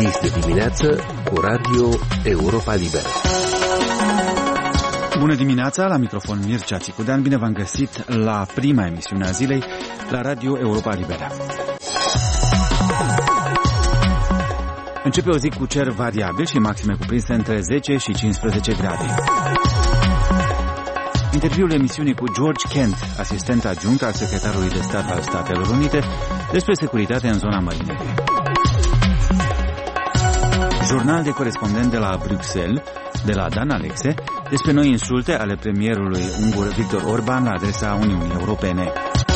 Deschis de dimineață cu Radio Europa Liberă. Bună dimineața, la microfon Mircea Țicudean. Bine v-am găsit la prima emisiune a zilei la Radio Europa Liberă. Începe o zi cu cer variabil și maxime cuprinse între 10 și 15 grade. Interviul emisiunii cu George Kent, asistent adjunct al secretarului de stat al Statelor Unite, despre securitate în zona Mării Negre. Jurnal de corespondent de la Bruxelles, de la Dan Alexe, despre noi insulte ale premierului ungur Viktor Orban la adresa Uniunii Europene.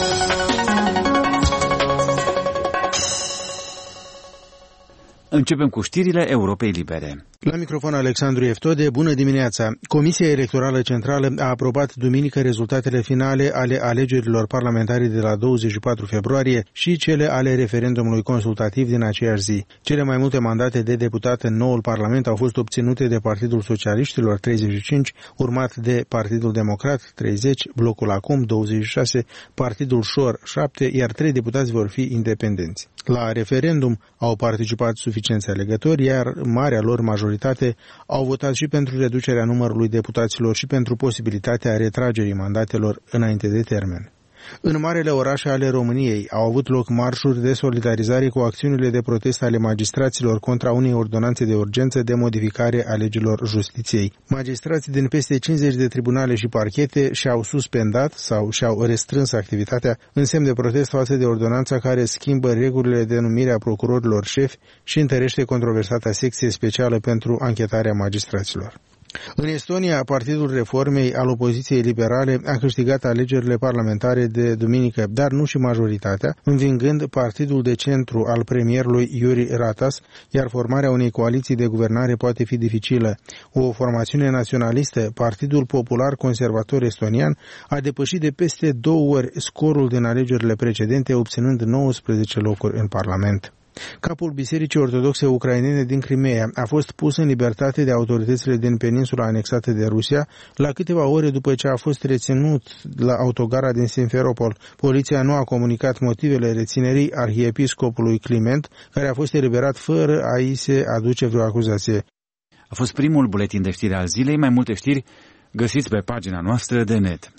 Începem cu știrile Europei Libere. La microfon Alexandru Eftode, bună dimineața! Comisia Electorală Centrală a aprobat duminică rezultatele finale ale alegerilor parlamentare de la 24 februarie și cele ale referendumului consultativ din aceeași zi. Cele mai multe mandate de deputat în noul Parlament au fost obținute de Partidul Socialiștilor, 35, urmat de Partidul Democrat, 30, Blocul Acum, 26, Partidul Șor, 7, iar 3 deputați vor fi independenți. La referendum au participat suficienți alegători, iar marea lor majoritate au votat și pentru reducerea numărului deputaților și pentru posibilitatea retragerii mandatelor înainte de termen. În marele orașe ale României au avut loc marșuri de solidarizare cu acțiunile de protest ale magistraților contra unei ordonanțe de urgență de modificare a legilor justiției. Magistrații din peste 50 de tribunale și parchete și-au suspendat sau și-au restrâns activitatea în semn de protest față de ordonanța care schimbă regulile de numire a procurorilor șefi și întărește controversata secție specială pentru anchetarea magistraților. În Estonia, Partidul Reformei al opoziției liberale a câștigat alegerile parlamentare de duminică, dar nu și majoritatea, învingând Partidul de Centru al premierului Jüri Ratas, iar formarea unei coaliții de guvernare poate fi dificilă. O formațiune naționalistă, Partidul Popular Conservator Estonian, a depășit de peste 2 ori scorul din alegerile precedente, obținând 19 locuri în Parlament. Capul Bisericii Ortodoxe Ucrainene din Crimea a fost pus în libertate de autoritățile din peninsula anexată de Rusia la câteva ore după ce a fost reținut la autogara din Simferopol. Poliția nu a comunicat motivele reținerii arhiepiscopului Climent, care a fost eliberat fără a-i se aduce vreo acuzație. A fost primul buletin de știri al zilei. Mai multe știri găsiți pe pagina noastră de net.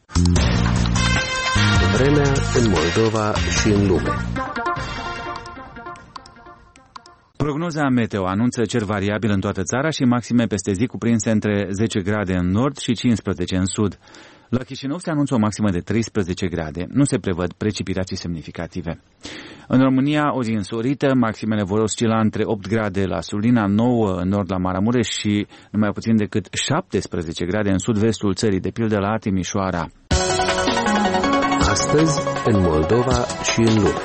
Vremea în Moldova și în lume. Prognoza meteo anunță cer variabil în toată țara și maxime peste zi cuprinse între 10 grade în nord și 15 în sud. La Chișinău se anunță o maximă de 13 grade. Nu se prevăd precipitații semnificative. În România, o zi însorită, maximele vor oscila între 8 grade la Sulina, 9 în nord la Maramureș și numai puțin decât 17 grade în sud-vestul țării, de pildă la Timișoara. Astăzi, în Moldova și în lume.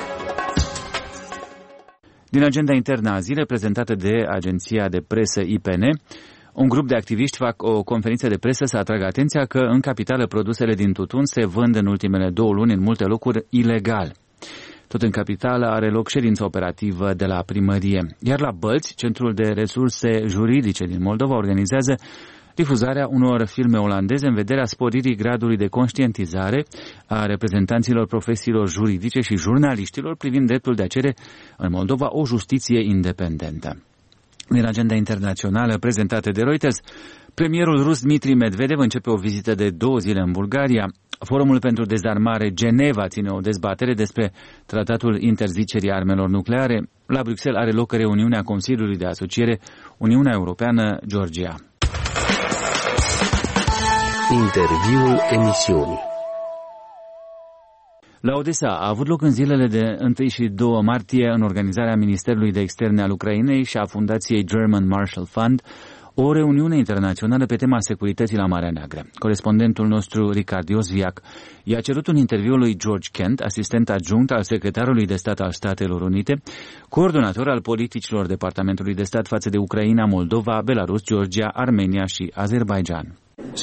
Din agenda internă a zilei prezentată de agenția de presă IPN, un grup de activiști fac o conferință de presă să atragă atenția că în capitală produsele din tutun se vând în ultimele 2 luni în multe locuri ilegal. Tot în capitală are loc ședință operativă de la primărie. Iar la Bălți, Centrul de Resurse Juridice din Moldova organizează difuzarea unor filme olandeze în vederea sporirii gradului de conștientizare a reprezentanților profesiilor juridice și jurnaliștilor privind dreptul de a cere în Moldova o justiție independentă. Din agenda internațională prezentată de Reuters, premierul rus Dmitri Medvedev începe o vizită de 2 zile în Bulgaria. Forumul pentru dezarmare Geneva ține o dezbatere despre tratatul interzicerii armelor nucleare. La Bruxelles are loc reuniunea Consiliului de Asociere Uniunea Europeană-Georgia. Interviul emisiunii. La Odessa a avut loc în zilele de 1 și 2 martie, în organizarea Ministerului de Externe al Ucrainei și a Fundației German Marshall Fund, o reuniune internațională pe tema securității la Marea Neagră. Corespondentul nostru, Ricard Iosviac, i-a cerut un interviu lui George Kent, asistent adjunct al secretarului de stat al Statelor Unite, coordonator al politicilor Departamentului de Stat față de Ucraina, Moldova, Belarus, Georgia, Armenia și Azerbaijan.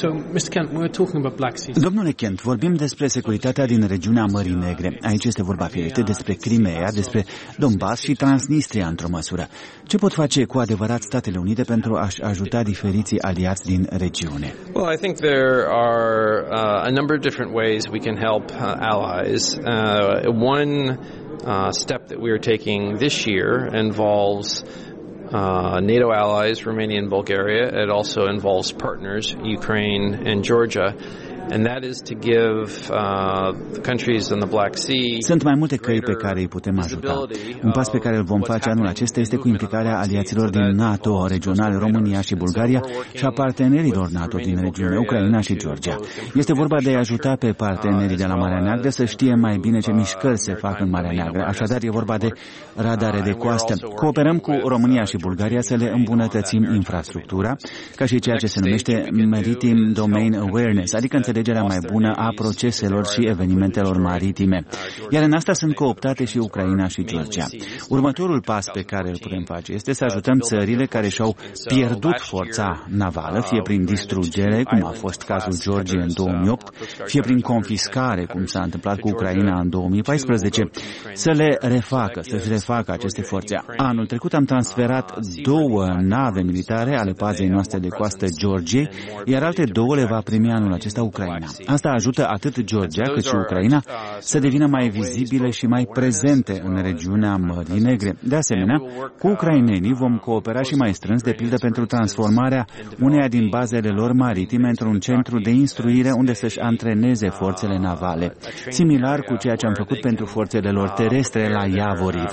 Domnule Kent, vorbim despre securitatea din regiunea Mării Negre. Aici este vorba firește despre Crimea, despre Donbass și Transnistria într-o măsură. Ce pot face cu adevărat Statele Unite pentru a-și ajuta diferiții aliați din regiune? Well, I think there are a number of different ways we can help allies. One step that we are taking this year involves NATO allies, Romania and Bulgaria. It also involves partners, Ukraine and Georgia. And that is to give the countries in the Black Sea. Sunt mai multe căi pe care îi putem ajuta. Un pas pe care îl vom face anul acesta este cu implicarea aliaților din NATO regionale, România și Bulgaria, și a partenerilor NATO din regiune, Ucraina și Georgia. Este vorba de a ajuta pe partenerii de la Marea Neagră să știe mai bine ce mișcări se fac în Marea Neagră. Așadar, e vorba de radare de coastă. Cooperăm cu România și Bulgaria să le îmbunătățim infrastructura, ca și ceea ce se numește Maritime Domain Awareness, adică înțelegerea mai bună a proceselor și evenimentelor maritime. Iar în asta sunt cooptate și Ucraina și Georgia. Următorul pas pe care îl putem face este să ajutăm țările care și-au pierdut forța navală, fie prin distrugere, cum a fost cazul Georgiei în 2008, fie prin confiscare, cum s-a întâmplat cu Ucraina în 2014, să le refacă, să-și refacă aceste forțe. Anul trecut am transferat 2 nave militare ale pazei noastre de coastă Georgiei, iar alte 2 le va primi anul acesta Ucraina. Asta ajută atât Georgia cât și Ucraina să devină mai vizibile și mai prezente în regiunea Mării Negre. De asemenea, cu ucrainenii vom coopera și mai strâns, de pildă pentru transformarea uneia din bazele lor maritime într-un centru de instruire unde să-și antreneze forțele navale, similar cu ceea ce am făcut pentru forțele lor terestre la Yavoriv.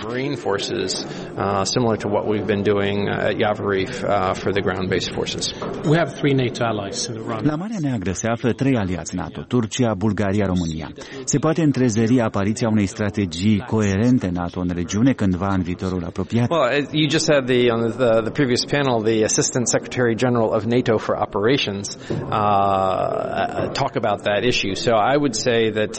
La Marea Neagră se află 3 aliați NATO, Turcia, Bulgaria, România. Se poate întrezări apariția unei strategii coerente NATO în regiune cândva în viitorul apropiat? Well, you just had the previous panel, the Assistant Secretary General of NATO for Operations talk about that issue. So I would say that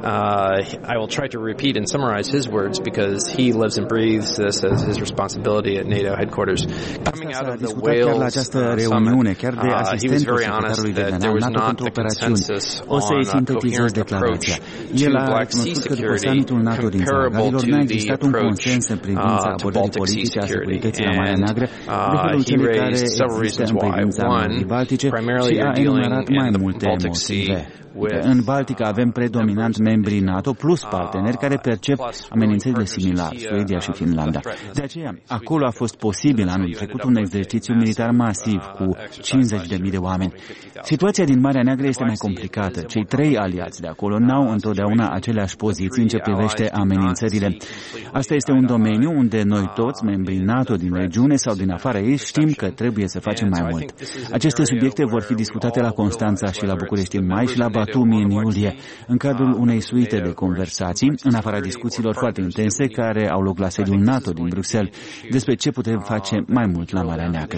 I will try to repeat and summarize his words because he lives and breathes this as his responsibility at NATO headquarters. Coming out of the Wales summit, he was very honest that there was not the consensus on a coherent approach to Black Sea security comparable to the approach to Baltic Sea security. And he raised several reasons why. One, primarily you're dealing in the Baltic Sea. În Baltica avem predominant membrii NATO plus parteneri care percep amenințările similare, Suedia și Finlanda. De aceea, acolo a fost posibil anul trecut un exercițiu militar masiv cu 50.000 de oameni. Situația din Marea Neagră este mai complicată. Cei 3 aliați de acolo n-au întotdeauna aceleași poziții în ce privește amenințările. Asta este un domeniu unde noi toți, membrii NATO din regiune sau din afara ei, știm că trebuie să facem mai mult. Aceste subiecte vor fi discutate la Constanța și la București în mai și la Batumi în iulie, în cadrul unei suite de conversații, în afara discuțiilor foarte intense care au loc la sediul NATO din Bruxelles, despre ce putem face mai mult la Marea Neagră.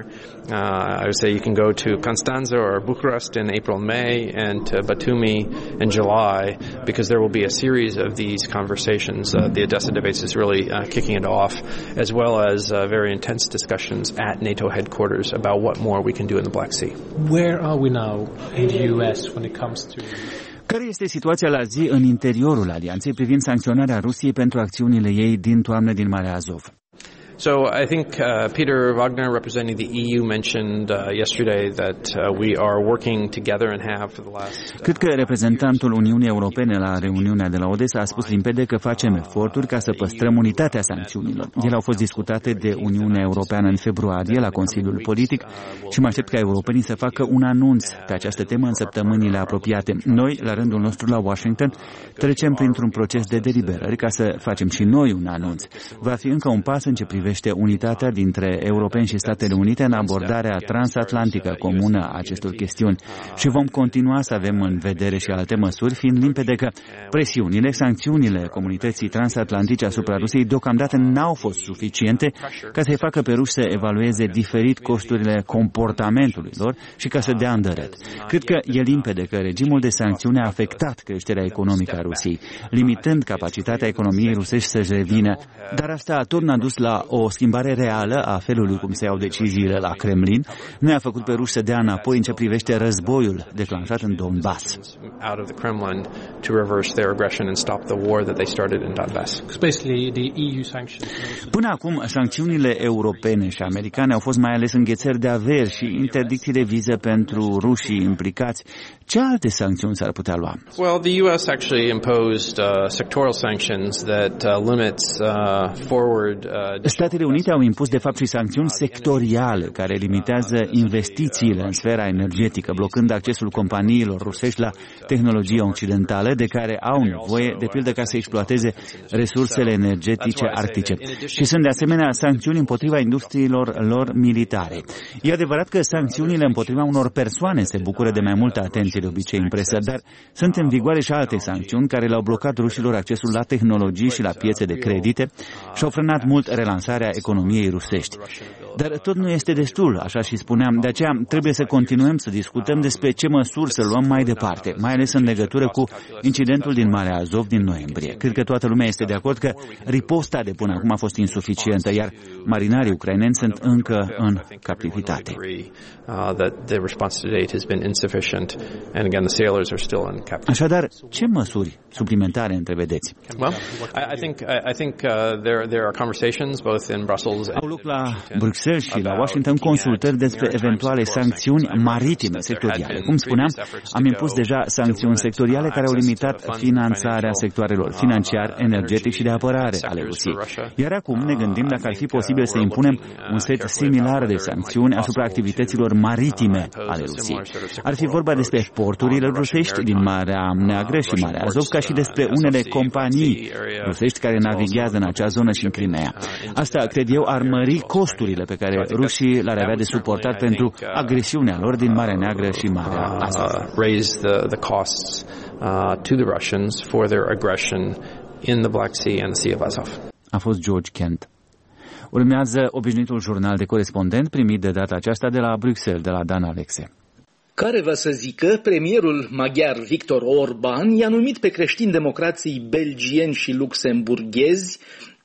I would say you can go to Constanța or Bucharest in April, May, and to Batumi in July, because there will be a series of these conversations. The Odessa debates is really kicking it off, as well as very intense discussions at NATO headquarters about what more we can do in the Black Sea. Where are we now in the US when it comes to... Care este situația la zi în interiorul alianței privind sancționarea Rusiei pentru acțiunile ei din toamnă din Marea Azov? So I think Peter Wagner, representing the EU, mentioned yesterday that we are working together and have for the last... Cred că reprezentantul Uniunii Europene la reuniunea de la Odessa a spus limpede că facem eforturi ca să păstrăm unitatea sancțiunilor. Ele au fost discutate de Uniunea Europeană în februarie la Consiliul Politic și mă aștept ca europenii să facă un anunț pe această temă în săptămânile apropiate. Noi, la rândul nostru la Washington, trecem printr-un proces de deliberări ca să facem și noi un anunț. Va fi încă un pas în ce privește unitatea dintre europeni și Statele Unite în abordarea transatlantică comună a acestor chestiuni și vom continua să avem în vedere și alte măsuri, fiind limpede că presiunile, sancțiunile comunității transatlantice asupra Rusiei deocamdată n-au fost suficiente ca să-i facă pe ruși să evalueze diferit costurile comportamentului lor și ca să dea îndărăt. Cred că e limpede că regimul de sancțiune a afectat creșterea economică a Rusiei, limitând capacitatea economiei rusești să-și revină, dar asta tot n-a dus la o schimbare reală a felului cum se iau deciziile la Kremlin, nu i-a făcut pe ruși să dea înapoi în ce privește războiul declanșat în Donbass. Până acum, sancțiunile europene și americane au fost mai ales înghețări de averi și interdicții de viză pentru rușii implicați. Ce alte sancțiuni s-ar putea lua? Well, the US actually imposed sectoral sanctions that limits forward Statele Unite au impus de fapt și sancțiuni sectoriale care limitează investițiile în sfera energetică, blocând accesul companiilor rusești la tehnologie occidentală de care au nevoie, de pildă ca să exploateze resursele energetice arctice. Și sunt de asemenea sancțiuni împotriva industriilor lor militare. E adevărat că sancțiunile împotriva unor persoane se bucură de mai multă atenție de obicei în presă, dar sunt în vigoare și alte sancțiuni care le-au blocat rușilor accesul la tehnologii și la piețe de credite și au frânat mult relansarea economiei rusești. Dar tot nu este destul, așa și spuneam, de aceea trebuie să continuăm să discutăm despre ce măsuri să luăm mai departe, mai ales în legătură cu incidentul din Marea Azov din noiembrie. Cred că toată lumea este de acord că riposta de până acum a fost insuficientă, iar marinarii ucraineni sunt încă în captivitate. Așadar, ce măsuri suplimentare întrevedeți? Au loc la Bruxelles și la Washington consultări despre eventuale sancțiuni maritime sectoriale. Cum spuneam, am impus deja sancțiuni sectoriale care au limitat finanțarea sectoarelor financiar, energetic și de apărare ale Rusiei. Iar acum ne gândim dacă ar fi posibil să impunem un set similar de sancțiuni asupra activităților maritime ale Rusiei. Ar fi vorba despre porturile rusești din Marea Neagră și Marea Azov, ca și despre unele companii rusești care navighează în acea zonă și în Crimea. Asta, cred eu, ar mări costurile pe care rușii le-ar avea de suportat pentru agresiunea lor din Marea Neagră și Marea Azov. A fost George Kent. Urmează obișnuitul jurnal de corespondent primit de data aceasta de la Bruxelles, de la Dan Alexe. Care va să zică, premierul maghiar Viktor Orban i-a numit pe creștini-democrații belgieni și luxemburghezi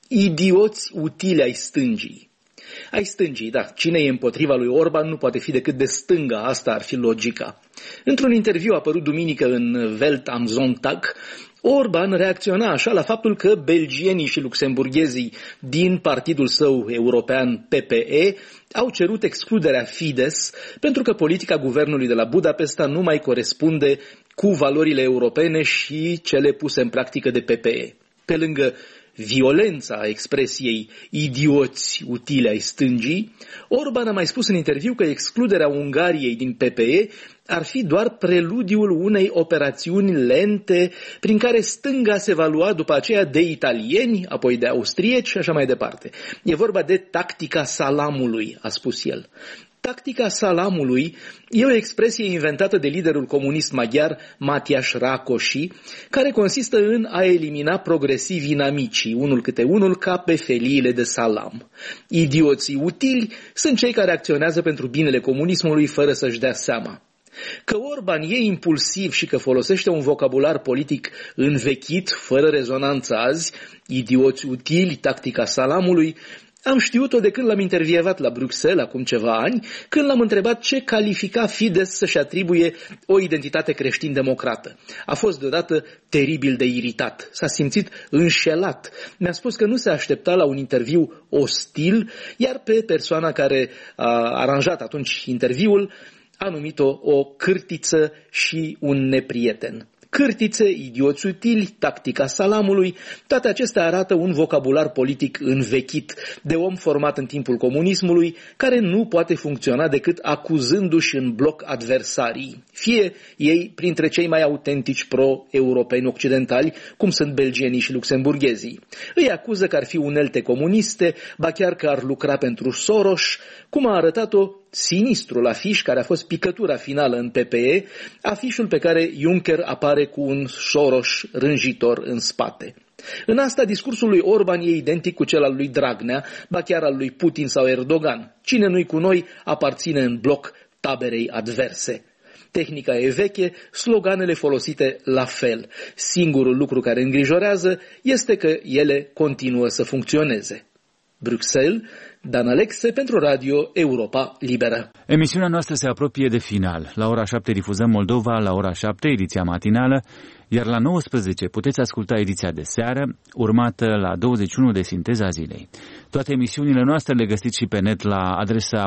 idioți utili ai stângii. Ai stângii, da, cine e împotriva lui Orban nu poate fi decât de stânga, asta ar fi logica. Într-un interviu apărut duminică în Welt am Sonntag, Orban reacționa așa la faptul că belgienii și luxemburghezii din partidul său european PPE au cerut excluderea Fidesz pentru că politica guvernului de la Budapesta nu mai corespunde cu valorile europene și cele puse în practică de PPE. Pe lângă violența expresiei idioți utile ai stângii, Orban a mai spus în interviu că excluderea Ungariei din PPE ar fi doar preludiul unei operațiuni lente prin care stânga se va lua după aceea de italieni, apoi de austrieci și așa mai departe. E vorba de tactica salamului, a spus el. Tactica salamului e o expresie inventată de liderul comunist maghiar Mátyás Rákosi, care consistă în a elimina progresiv inamicii, unul câte unul, ca pe feliile de salam. Idioții utili sunt cei care acționează pentru binele comunismului fără să-și dea seama. Că Orban e impulsiv și că folosește un vocabular politic învechit, fără rezonanță azi, idioți utili, tactica salamului, am știut-o de când l-am intervievat la Bruxelles acum ceva ani, când l-am întrebat ce califica Fidesz să-și atribuie o identitate creștin-democrată. A fost deodată teribil de iritat, s-a simțit înșelat. Mi-a spus că nu se aștepta la un interviu ostil, iar pe persoana care a aranjat atunci interviul a numit-o o cârtiță și un neprieten. Cârtițe, idioți utili, tactica salamului, toate acestea arată un vocabular politic învechit de om format în timpul comunismului, care nu poate funcționa decât acuzându-și în bloc adversarii, fie ei printre cei mai autentici pro-europeni occidentali, cum sunt belgienii și luxemburghezii. Îi acuză că ar fi unelte comuniste, ba chiar că ar lucra pentru Soros, cum a arătat-o sinistrul afiș care a fost picătura finală în PPE, afișul pe care Juncker apare cu un Soros rânjitor în spate. În asta, discursul lui Orban e identic cu cel al lui Dragnea, ba chiar al lui Putin sau Erdogan. Cine nu-i cu noi aparține în bloc taberei adverse. Tehnica e veche, sloganele folosite la fel. Singurul lucru care îngrijorează este că ele continuă să funcționeze. Bruxelles, Dan Alexe pentru Radio Europa Liberă. Emisiunea noastră se apropie de final. La ora 7 difuzăm Moldova, la ora 7 ediția matinală, iar la 19 puteți asculta ediția de seară, urmată la 21 de Sinteza Zilei. Toate emisiunile noastre le găsiți și pe net la adresa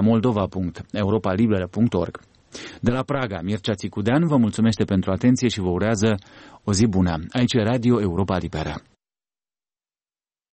moldova.europalibera.org. De la Praga, Mircea Țicudean vă mulțumește pentru atenție și vă urează o zi bună. Aici e Radio Europa Liberă.